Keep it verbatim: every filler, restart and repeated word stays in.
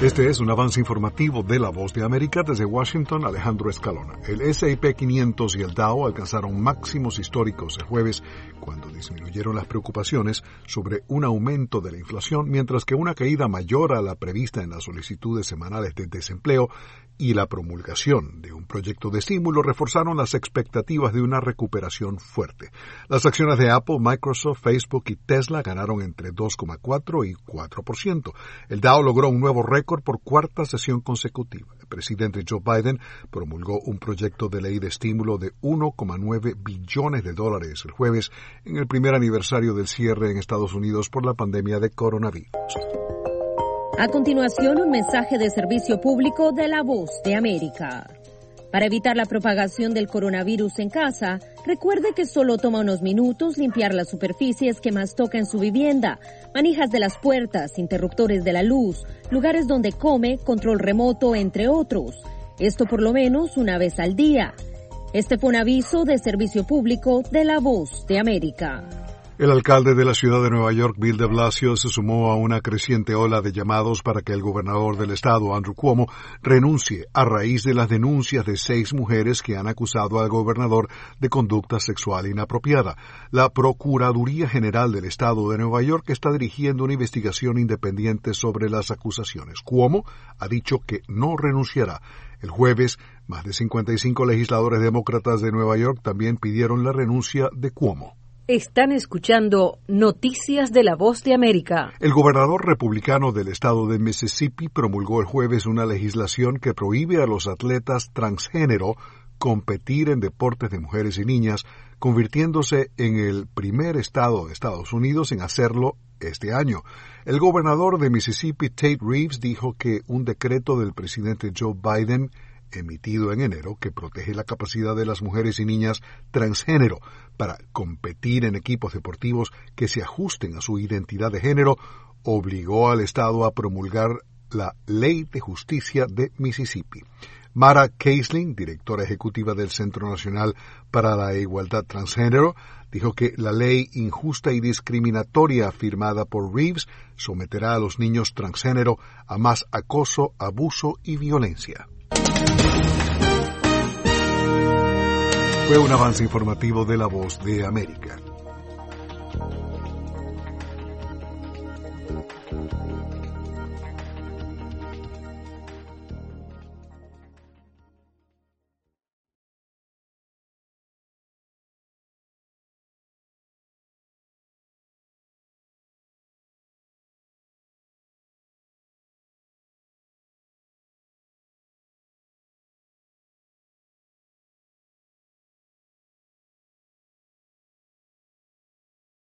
Este es un avance informativo de La Voz de América. Desde Washington, Alejandro Escalona. El ese y pe quinientos y el Dow alcanzaron máximos históricos el jueves cuando disminuyeron las preocupaciones sobre un aumento de la inflación, mientras que una caída mayor a la prevista en las solicitudes semanales de desempleo y la promulgación de un proyecto de estímulo reforzaron las expectativas de una recuperación fuerte. Las acciones de Apple, Microsoft, Facebook y Tesla ganaron entre dos coma cuatro y cuatro por ciento. El Dow logró un nuevo récord por cuarta sesión consecutiva. El presidente Joe Biden promulgó un proyecto de ley de estímulo de uno coma nueve billones de dólares el jueves en el primer aniversario del cierre en Estados Unidos por la pandemia de coronavirus. A continuación, un mensaje de servicio público de La Voz de América. Para evitar la propagación del coronavirus en casa, recuerde que solo toma unos minutos limpiar las superficies que más toca en su vivienda, manijas de las puertas, interruptores de la luz, lugares donde come, control remoto, entre otros. Esto por lo menos una vez al día. Este fue un aviso de servicio público de La Voz de América. El alcalde de la ciudad de Nueva York, Bill de Blasio, se sumó a una creciente ola de llamados para que el gobernador del estado, Andrew Cuomo, renuncie a raíz de las denuncias de seis mujeres que han acusado al gobernador de conducta sexual inapropiada. La Procuraduría General del estado de Nueva York está dirigiendo una investigación independiente sobre las acusaciones. Cuomo ha dicho que no renunciará. El jueves, más de cincuenta y cinco legisladores demócratas de Nueva York también pidieron la renuncia de Cuomo. Están escuchando Noticias de La Voz de América. El gobernador republicano del estado de Mississippi promulgó el jueves una legislación que prohíbe a los atletas transgénero competir en deportes de mujeres y niñas, convirtiéndose en el primer estado de Estados Unidos en hacerlo este año. El gobernador de Mississippi, Tate Reeves, dijo que un decreto del presidente Joe Biden emitido en enero, que protege la capacidad de las mujeres y niñas transgénero para competir en equipos deportivos que se ajusten a su identidad de género, obligó al Estado a promulgar la Ley de Justicia de Mississippi. Mara Keisling, directora ejecutiva del Centro Nacional para la Igualdad Transgénero, dijo que la ley injusta y discriminatoria firmada por Reeves someterá a los niños transgénero a más acoso, abuso y violencia. Fue un avance informativo de La Voz de América.